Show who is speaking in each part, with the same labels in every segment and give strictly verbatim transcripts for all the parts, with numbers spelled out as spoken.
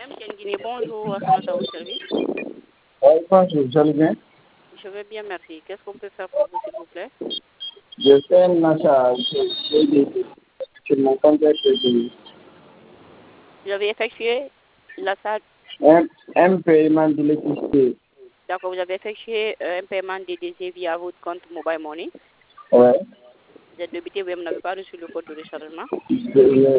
Speaker 1: M. Guinée, bonjour, à son au service.
Speaker 2: Oui, bonjour, vous allez bien?
Speaker 1: Je vais bien, merci. Qu'est-ce qu'on peut faire pour vous, s'il vous plaît?
Speaker 2: Je fais un achat sur mon compte de crédit.
Speaker 1: Vous avez effectué l'achat.
Speaker 2: Un, un paiement d'électricité.
Speaker 1: D'accord, vous avez effectué euh, un paiement D D C via votre compte Mobile Money.
Speaker 2: Ouais.
Speaker 1: Vous êtes débité, vous n'avez pas reçu le code de rechargement.
Speaker 2: Je-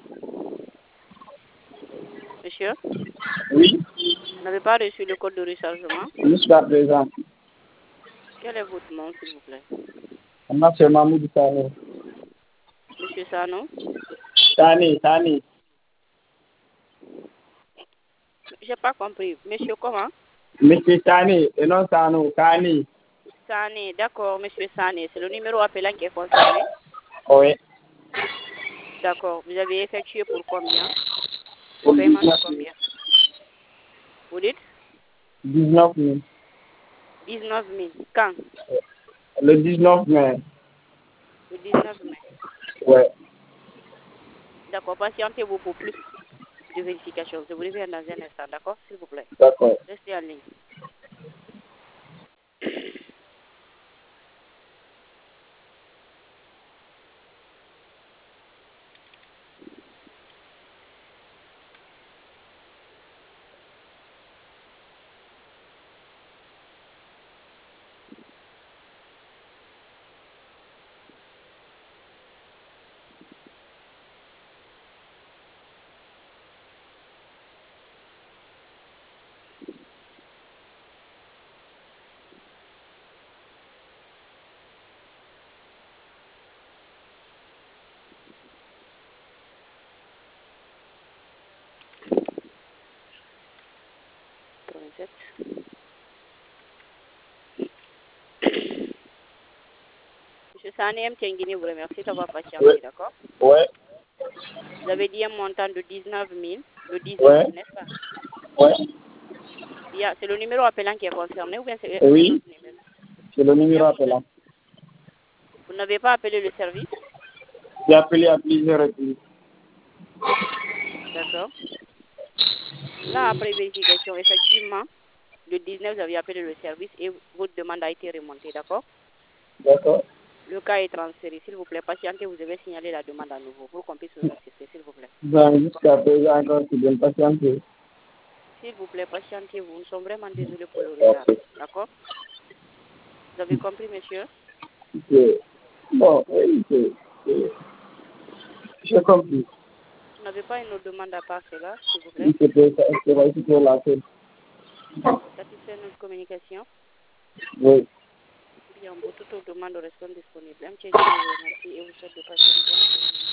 Speaker 1: Monsieur,
Speaker 2: Oui,
Speaker 1: vous n'avez pas reçu le code de rechargement.
Speaker 2: jusqu'à présent.
Speaker 1: Quel est votre nom, s'il vous plaît?
Speaker 2: Moi, c'est Mahmoud Sani.
Speaker 1: Monsieur Sano.
Speaker 2: Sani, Sani.
Speaker 1: Je n'ai pas compris. Monsieur comment?
Speaker 2: Monsieur Sani, et non Sano, Sani.
Speaker 1: Sane, d'accord, monsieur Sane. C'est le numéro appelant qui est concerné.
Speaker 2: Oui.
Speaker 1: D'accord. Vous avez effectué pour combien?
Speaker 2: Pour
Speaker 1: Le paiement de
Speaker 2: dix-neuf
Speaker 1: combien? Vous dites?
Speaker 2: dix-neuf mille.
Speaker 1: dix-neuf mille. Quand?
Speaker 2: Le dix-neuf mai.
Speaker 1: Le dix-neuf mai.
Speaker 2: Ouais.
Speaker 1: D'accord. Patientez-vous pour plus de vérification. Je vous reviens dans un instant, d'accord? S'il vous plaît.
Speaker 2: D'accord.
Speaker 1: Restez en ligne. quatre-vingt-sept. Monsieur Sane M. Tienguini vous remercie d'avoir patienté,
Speaker 2: Ouais.
Speaker 1: d'accord?
Speaker 2: Ouais.
Speaker 1: Vous avez dit un montant de dix-neuf mille, le dix-neuf,
Speaker 2: Ouais.
Speaker 1: n'est-ce pas?
Speaker 2: Ouais.
Speaker 1: Bien, c'est le numéro appelant qui est concerné ou bien c'est un
Speaker 2: Oui,
Speaker 1: autre numéro?
Speaker 2: c'est le
Speaker 1: Bien,
Speaker 2: numéro
Speaker 1: vous,
Speaker 2: appelant.
Speaker 1: vous n'avez pas appelé le service?
Speaker 2: J'ai appelé à plusieurs reprises.
Speaker 1: D'accord. Là, après vérification, effectivement, le dix-neuf, vous avez appelé le service et votre demande a été remontée, d'accord?
Speaker 2: D'accord.
Speaker 1: Le cas est transféré. S'il vous plaît, patientez, vous devez signaler la demande à nouveau pour qu'on puisse vous assister, s'il vous plaît.
Speaker 2: Ben, jusqu'à présent, encore, c'est bien patienté.
Speaker 1: S'il vous plaît, patientez-vous. Nous sommes vraiment désolés pour le retard, d'accord? Vous avez compris, monsieur?
Speaker 2: C'est- Bon, oui, c'est... c'est- J'ai compris.
Speaker 1: Vous n'avez pas une autre demande à part cela, s'il vous plaît?
Speaker 2: Oui, c'était ça, c'est vrai, c'était la tête.
Speaker 1: Satisfait notre communication.
Speaker 2: Oui.
Speaker 1: Bien, pour toute autre demande, restons disponibles. M. Tchéguini vous remercie et vous souhaite de passer une bonne journée.